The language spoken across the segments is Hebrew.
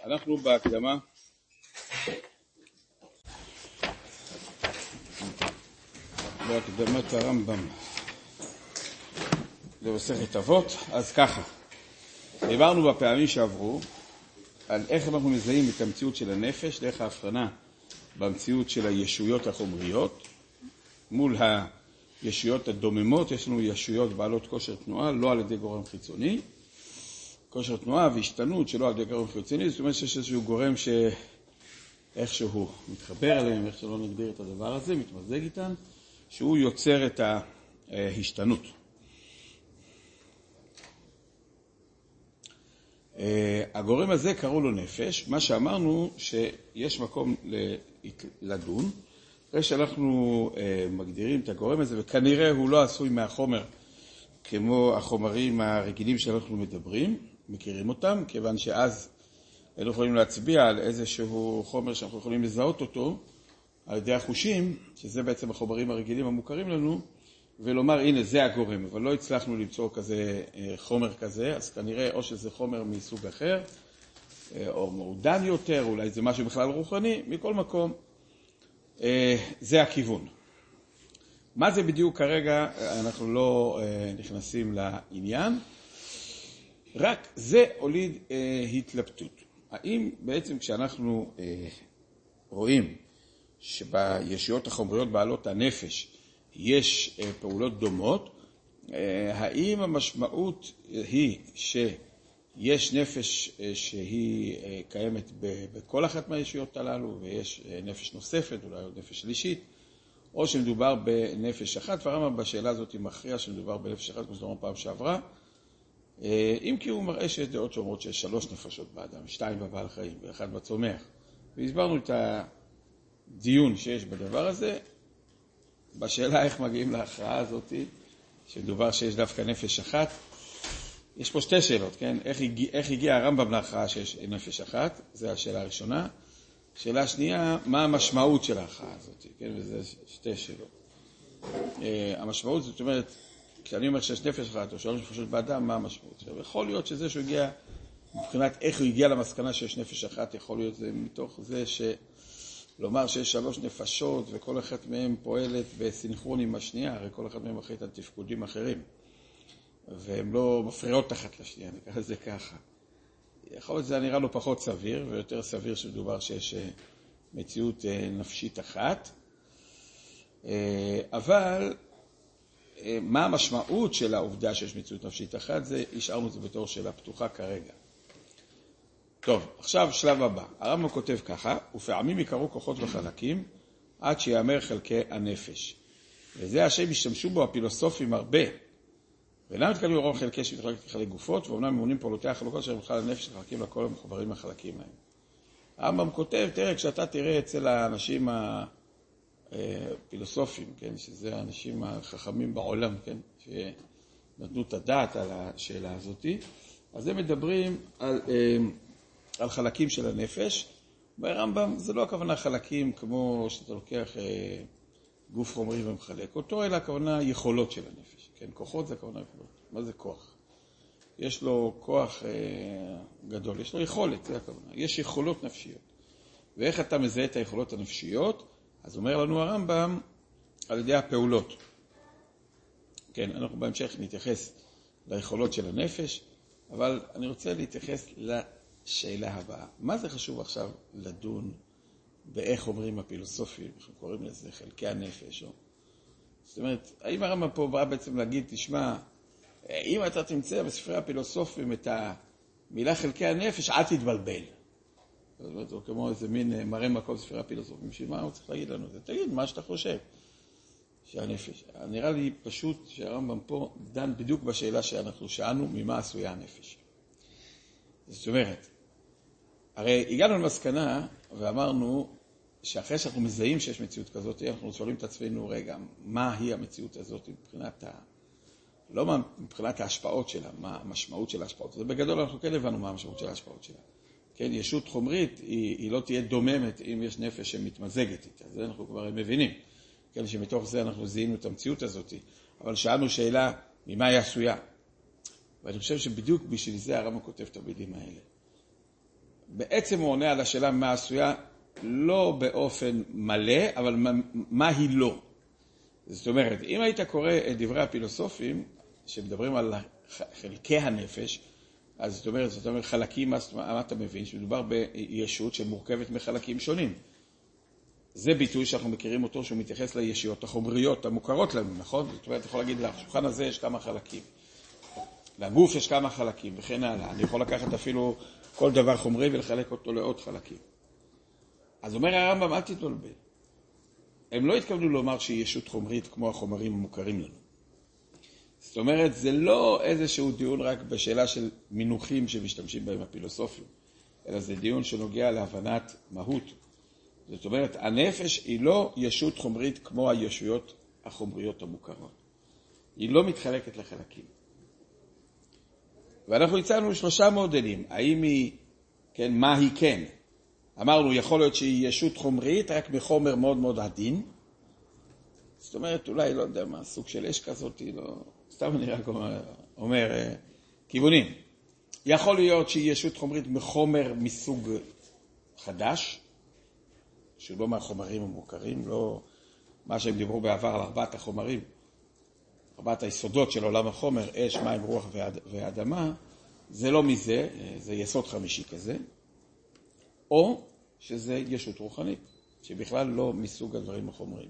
אנחנו בהקדמה בהקדמת הרמב"ם למסכת אבות. אז ככה, דיברנו בפעמים שעברו על איך אנחנו מזהים את המציאות של הנפש, דרך ההבחנה במציאות של הישויות החומריות מול הישויות הדוממות. יש לנו ישויות בעלות כושר תנועה לא על ידי גורם חיצוני, כושר תנועה והשתנות שלא על ידי גורם חיצוני, זאת אומרת שיש איזשהו גורם שאיכשהו מתחבר אליהם, איך שלא נגדיר את הדבר הזה, מתמזג איתם, שהוא יוצר את ההשתנות. הגורם הזה קראו לו נפש. מה שאמרנו שיש מקום לדון, אחרי שאנחנו מגדירים את הגורם הזה, וכנראה הוא לא עשוי מהחומר כמו החומרים הרגילים שאנחנו מכירים אותם, כיוון שאז אנחנו יכולים להצביע על איזשהו חומר שאנחנו יכולים לזהות אותו על ידי החושים, שזה בעצם החומרים הרגילים המוכרים לנו, ולומר הנה זה הגורם, אבל לא הצלחנו למצוא כזה חומר כזה, אז כנראה או שזה חומר מסוג אחר, או מעודן יותר, אולי זה משהו בכלל רוחני. מכל מקום, זה הכיוון. מה זה בדיוק כרגע, אנחנו לא נכנסים לעניין, רק זה הוליד התלבטות. האם בעצם כשאנחנו רואים שבישויות החומריות בעלות הנפש יש פעולות דומות, האם המשמעות היא שיש נפש שהיא קיימת בכל אחת מהישויות הללו, ויש נפש נוספת, אולי עוד נפש שלישית, או שמדובר בנפש אחת? והרמב"ם בשאלה הזאת מכריע שמדובר בנפש אחת, כמו שדורנו פעם שעברה, אם כי הוא מראה שיש דעות שאומרות שיש 3 נפשות באדם, 2 בבעל חיים ואחד בצומח. והסברנו את הדיון שיש בדבר הזה. בשאלה איך מגיעים להכרעה הזאת, שמדובר שיש דווקא נפש אחת, יש פה 2 שאלות, כן? איך הגיע הרמב"ם להכרעה שיש נפש אחת? זו השאלה הראשונה. שאלה שנייה, מה המשמעות של ההכרעה הזאת? כן? וזה 2 שאלות. המשמעות, זאת אומרת, כשאני אומר שיש נפש אחת או 3 נפשות באדם, מה המשמעות? יכול להיות שזה שהוא הגיע, מבחינת איך הוא הגיע למסקנה שיש נפש אחת, יכול להיות זה מתוך זה לומר שיש 3 נפשות וכל אחת מהן פועלת בסינכרון עם השנייה, הרי כל אחת מהן אחראית על תפקודים אחרים, והן לא מפריעות אחת לשנייה, נקרא לזה ככה. יכול להיות זה נראה לו פחות סביר, ויותר סביר שמדובר שיש מציאות נפשית אחת. אבל מה המשמעות של העובדה שיש מציאות נפשית אחת, זה השארנו את זה בתור שאלה פתוחה כרגע. טוב, עכשיו שלב הבא. הרמב"ם כותב ככה, ופעמים יקראו כוחות וחלקים עד שיאמר חלקי הנפש. וזה השם השתמשו בו הפילוסופים הרבה. ואינם מתקבלים רוב חלקי שמתחלק לחלק גופות, ואומנם ממונים פעולותיה החלוקות אשר מתחל הנפש לחלקים לכל המחוברים החלקים להם. הרמב"ם כותב, תראה, כשאתה תראה אצל האנשים הפילוסופים, כן, שזה האנשים החכמים בעולם, כן, שנתנו את הדעת על השאלה הזאת, אז הם מדברים על חלקים של הנפש. ברמב"ם זה לא הכוונה חלקים כמו שאתה לוקח גוף חומרי ומחלק אותו, אלא הכוונה יכולות של הנפש. כן, כוחות זה הכוונה יכולות. מה זה כוח? יש לו כוח גדול, יש לו יכולת, זה הכוונה. יש יכולות נפשיות. ואיך אתה מזהה את היכולות הנפשיות? אז אומר לנו הרמב"ם על ידי הפעולות. כן, אנחנו בהמשך נתייחס ליכולות של הנפש, אבל אני רוצה להתייחס לשאלה הבאה. מה זה חשוב עכשיו לדון באיך אומרים הפילוסופים, איך קוראים לזה, חלקי הנפש? זאת אומרת, האם הרמב"ם פה בא בעצם להגיד, תשמע, אם אתה תמצא בספרי הפילוסופים את המילה חלקי הנפש, אל תתבלבל. זאת אומרת, הוא כמו איזה מין מראה מקום ספרי הפילוסופים, שמה הוא צריך להגיד לנו? זה תגיד מה שאתה חושב שהנפש. נראה לי פשוט שהרמב"ם פה דן בדיוק בשאלה שאנחנו שאלנו, ממה עשויה הנפש. זאת אומרת, הרי הגענו למסקנה ואמרנו שאחרי שאנחנו מזהים שיש מציאות כזאת, אנחנו שואלים את עצמנו, רגע, מה היא המציאות הזאת מבחינת לא מבחינת ההשפעות שלה, מה המשמעות של ההשפעות. זה בגדול אנחנו כן הבנו מה המשמעות של ההשפעות שלה. כן, ישות חומרית היא לא תהיה דוממת אם יש נפש שמתמזגת איתה. זה אנחנו כבר מבינים. כן, שמתוך זה אנחנו זיהינו את המציאות הזאת. אבל שאלנו שאלה, ממה היא עשויה? ואני חושב שבדיוק בשביל זה הרמב"ם כותב את המילים האלה. בעצם הוא עונה על השאלה מה עשויה, לא באופן מלא, אבל מה היא לא. זאת אומרת, אם היית קורא את דברי הפילוסופים, שמדברים על חלקי הנפש, אז זאת אומרת, חלקים, מה אתה מבין? שמדובר בישות שמורכבת מחלקים שונים. זה ביטוי שאנחנו מכירים אותו, שהוא מתייחס לישויות החומריות המוכרות לנו, נכון? זאת אומרת, אתה יכול להגיד, לשולחן הזה יש כמה חלקים. לגוף יש כמה חלקים, וכן הלאה. אני יכול לקחת אפילו כל דבר חומרי ולחלק אותו לעוד חלקים. אז אומר הרמב"ם, אל תתבלבל. הם לא התכוונו לומר שהיא ישות חומרית כמו החומרים המוכרים לנו. זאת אומרת, זה לא איזשהו דיון רק בשאלה של מינוחים שמשתמשים בהם הפילוסופים, אלא זה דיון שנוגע להבנת מהות. זאת אומרת, הנפש היא לא ישות חומרית כמו הישויות החומריות המוכרות. היא לא מתחלקת לחלקים. ואנחנו הצענו 3 מודלים. האם היא, כן, מה היא כן? אמרנו, יכול להיות שהיא ישות חומרית, רק מחומר מאוד מאוד עדין. זאת אומרת, אולי, לא יודע מה, סוג של אש כזאת, לא... סתם אני רק אומר, כיוונים. יכול להיות שהיא ישות חומרית מחומר מסוג חדש, שהוא לא מהחומרים המוכרים, לא מה שהם דיברו בעבר על 4 החומרים, 4 היסודות של עולם החומר, אש, מים, רוח ואדמה, זה לא מזה, זה יסוד חמישי כזה, או שזה ישות רוחנית, שבכלל לא מסוג הדברים החומריים.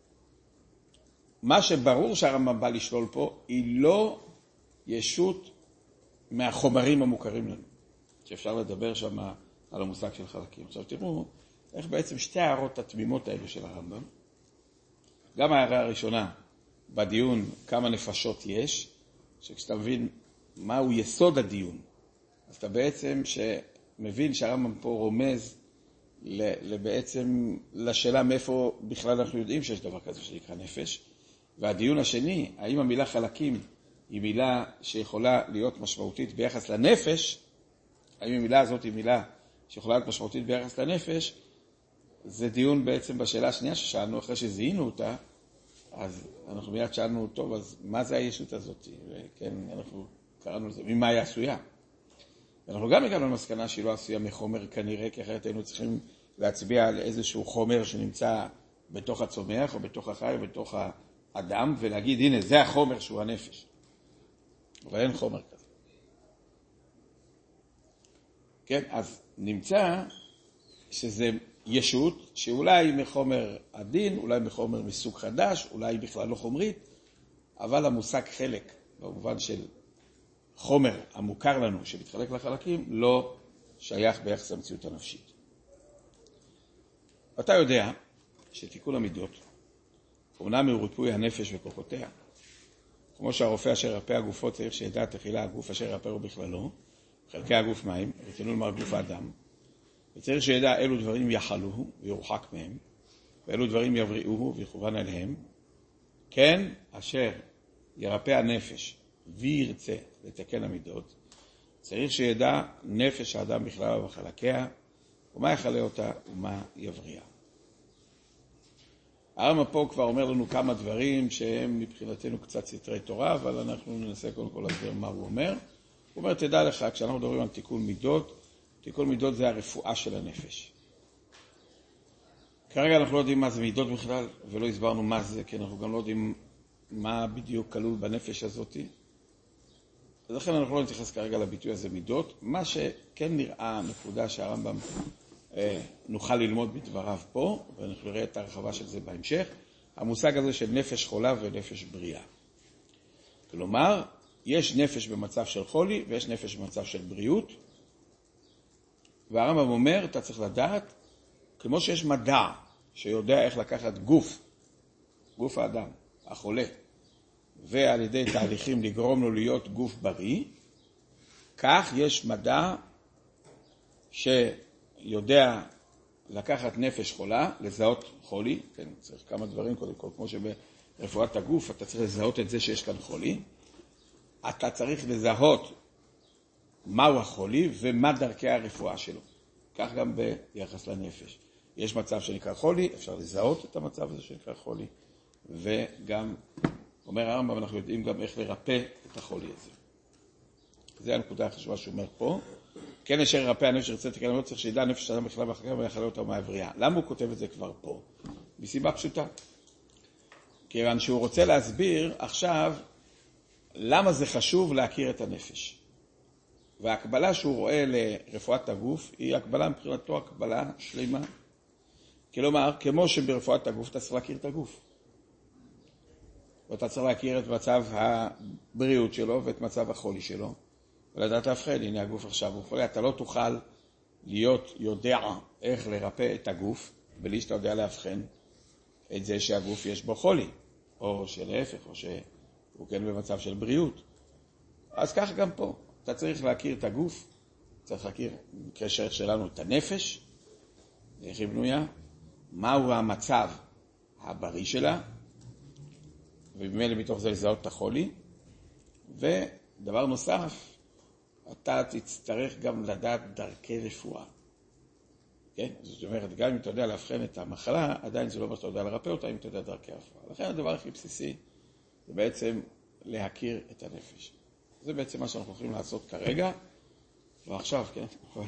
מה שברור שהרמב"ם בא לשלול פה, היא לא ישות מהחומרים המוכרים לנו, שאפשר לדבר שם על המושג של חלקים. עכשיו תראו, איך בעצם 2 הערות התמימות האלו של הרמב"ם, גם ההערה הראשונה בדיון כמה נפשות יש, שכשאתה מבין מהו יסוד הדיון, אז אתה בעצם שמבין שהרמב"ם פה רומז בעצם לשאלה מאיפה בכלל אנחנו יודעים שיש דבר כזה שנקרא נפש. והדיון השני, האם המילה חלקים היא מילה שיכולה להיות משמעותית ביחס לנפש, האם המילה הזאת היא מילה שיכולה להיות משמעותית ביחס לנפש, זה דיון בעצם בשאלה השנייה ששאלנו, אחרי שזיהינו אותה, אז אנחנו מיד שאלנו, טוב, אז מה זה הישות הזאת? וכן, אנחנו קראנו לזה, ממה היא עשויה? אנחנו גם הגענו למסקנה שהיא לא עשויה מחומר כנראה, כי אחרת היינו צריכים להצביע על איזשהו חומר שנמצא בתוך הצומח, או בתוך החי, או בתוך האדם, ולהגיד, הנה, זה החומר שהוא הנפש. אבל אין חומר כזה. כן, אז נמצא שזה ישות שאולי מחומר עדין, אולי מחומר מסוג חדש, אולי בכלל לא חומרית, אבל המושג חלק, במובן של חומר המוכר לנו שמתחלק לחלקים, לא שייך ביחס למציאות הנפשית. אתה יודע שתיקון המידות, אומנם הוא ריפוי הנפש וכוחותיה, כמו שהרופא אשר ירפא הגופו צריך שידע תחילה הגוף אשר ירפאו בכללו, חלקי הגוף מים, ותנו לומר גוף האדם, וצריך שידע אילו דברים יחלוהו וירוחק מהם, ואילו דברים יבריאוהו ויכוון אליהם, כן אשר ירפא הנפש וירצה לתקן המידות, צריך שידע נפש האדם בכלל ובחלקיה, ומה יחלה אותה ומה יבריא. הרמב"ם פה כבר אומר לנו כמה דברים שהם מבחינתנו קצת סתרי תורה, אבל אנחנו ננסה קודם כל להסביר מה הוא אומר. הוא אומר, תדע לך, כשאנחנו מדברים על תיקון מידות, תיקון מידות זה הרפואה של הנפש. כרגע אנחנו לא יודעים מה זה מידות בכלל, ולא הסברנו מה זה, כי אנחנו גם לא יודעים מה בדיוק כלול בנפש הזאת. אז לכן אנחנו לא נתייחס כרגע לביטוי הזה מידות. מה שכן נראה נקודה שהרמב"ם נוכל ללמוד בדבריו פה, ואנחנו נראה את הרחבה של זה בהמשך, המושג הזה של נפש חולה ונפש בריאה. כלומר, יש נפש במצב של חולי ויש נפש במצב של בריאות, והרמב"ם אומר, אתה צריך לדעת, כמו שיש מדע שיודע איך לקחת גוף האדם, החולה, ועל ידי תהליכים לגרום לו להיות גוף בריא, כך יש מדע שיודע לקחת נפש חולה, לזהות חולי, כן, צריך כמה דברים קודם כל, כמו שברפואת הגוף אתה צריך לזהות את זה שיש כאן חולי, אתה צריך לזהות מהו החולי ומה דרכי הרפואה שלו. כך גם ביחס לנפש. יש מצב שנקרא חולי, אפשר לזהות את המצב הזה שנקרא חולי, וגם, אומר הרמב"ם, אנחנו יודעים גם איך לרפא את החולי הזה. זה הנקודה החשובה שהוא אומר פה. כן אשר ירפא הנפש ירצה לתקן המות, צריך שידע הנפש האדם בכלל ואחר ויחלה אותה מהבריאה. למה הוא כותב את זה כבר פה? מסיבה פשוטה. כיוון שהוא רוצה להסביר עכשיו למה זה חשוב להכיר את הנפש. וההקבלה שהוא רואה לרפואת הגוף היא הקבלה מבחינתו הקבלה שלמה. כלומר, כמו שברפואת הגוף אתה צריך להכיר את הגוף. ואתה צריך להכיר את מצב הבריאות שלו ואת מצב החולי שלו. ולדעת להבחן, הנה הגוף עכשיו הוא חולה. אתה לא תוכל להיות יודע איך לרפא את הגוף, בלי שאתה יודע להבחן את זה שהגוף יש בו חולי, או שלהפך, או שהוא כן במצב של בריאות. אז כך גם פה. אתה צריך להכיר את הגוף, צריך להכיר, במקרה שלנו, את הנפש, איך היא בנויה, מהו המצב הבריא שלה, ובמילא מתוך זה לזהות את החולי. ודבר נוסף, אתה תצטרך גם לדעת דרכי רפואה. כן? זאת אומרת, גם אם אתה יודע להבחן את המחלה, עדיין זה לא מה שאתה יודע לרפא אותה, אם אתה יודע דרכי רפואה. לכן הדבר הכי בסיסי זה בעצם להכיר את הנפש. זה בעצם מה שאנחנו הולכים לעשות כרגע, לא עכשיו, כן?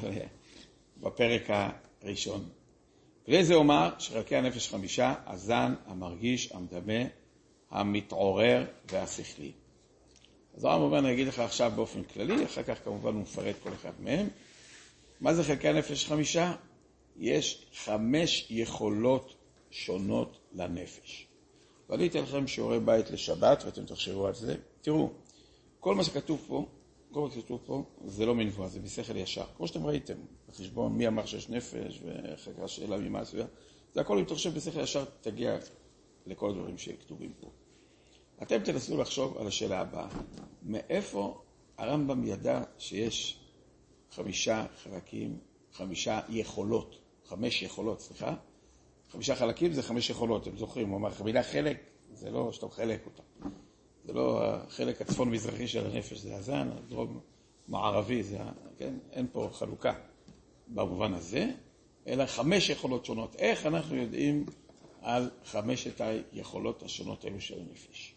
בפרק הראשון. וזה אומר שחלקי הנפש 5, הזן, המרגיש, המדמה, המתעורר והשכלי. אז הרב אומר, אני אגיד לך עכשיו באופן כללי, אחר כך כמובן הוא מפרט כל אחד מהם. מה זה חלקי הנפש 5? יש 5 יכולות שונות לנפש. ואני אתן לכם שיעורי בית לשבת, ואתם תחשבו על זה. תראו, כל מה שכתוב פה, זה לא מנבואה, זה בשכל ישר. כמו שאתם ראיתם, בחשבון מי אמר שיש נפש, ואחר כך שאלה ממה עשויה. זה הכל, אם תחשב בשכל ישר, תגיע לכל הדברים שכתובים פה. אתם תנסו לחשוב על השאלה הבאה. מאיפה הרמב"ם ידע שיש 5 חלקים, 5 יכולות, 5 יכולות, סליחה? 5 חלקים זה 5 יכולות, אתם זוכרים, הוא אמר, המילה חלק, זה לא שאתה חלק אותה. זה לא החלק הצפון-מזרחי של הנפש, זה הזן, הדרום-מערבי, כן? אין פה חלוקה במובן הזה, אלא 5 יכולות שונות. איך אנחנו יודעים על 5 היכולות השונות האלו של הנפש?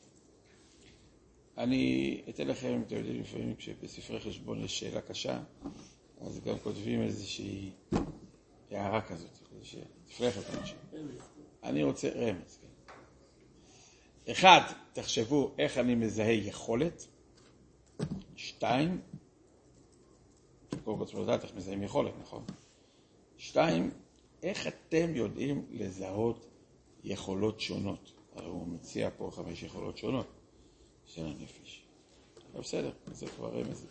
אני אתן לכם, אתם יודעים, לפעמים כשבספרי חשבון יש שאלה קשה, אז גם כותבים איזושהי הערה כזאת, שתפלחת משהו. אני רוצה רמז, כן. 1, תחשבו איך אני מזהה יכולת. 2, קודם כל לדעת איך מזהים יכולת, נכון? 2, איך אתם יודעים לזהות יכולות שונות? הרי הוא מציע פה 5 יכולות שונות של הנפש. אבל בסדר, זה כבר רמז,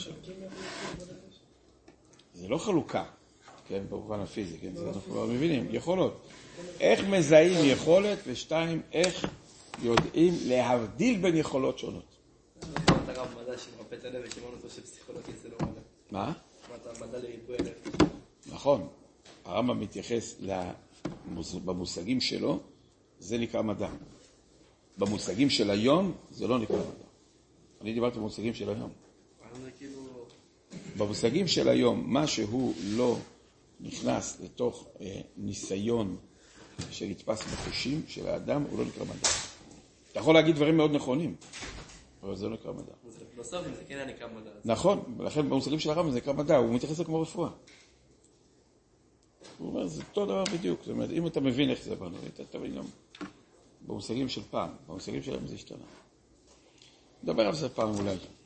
זה לא חלוקה, כן, במובן הפיזי, כן, זה אנחנו כבר מבינים, יכולות. איך מזהים יכולת, ו2, איך יודעים להבדיל בין יכולות שונות. אתה הרב מדע שמרפא את הנפש, שמענו אותו שפסיכולוגית זה לא מדע. מה? אתה מדע לריפוי הנפש. נכון, הרמב"ם מתייחס במושגים שלו, זה נקרא מדע. במושגים של היום, זה לא נקרא מדע. אני דיברתי במושגים של היום. במושגים של היום, מה שהוא לא נכנס לתוך ניסיון שנתפס בחושים של האדם, הוא לא נקרא מדע. אתה יכול להגיד דברים מאוד נכונים, אבל זה לא נקרא מדע. בסוף זה כן נקרא מדע. נכון, ולכן במושגים של הרמב"ם זה נקרא מדע, הוא מתייחס כמו רפואה. הוא אומר, זה אותו דבר בדיוק. זאת אומרת, אם אתה מבין איך זה בנוי, אתה תבין גם במושגים של פעם, במושגים שלהם זה השתנה. נדבר על זה פעם אולי.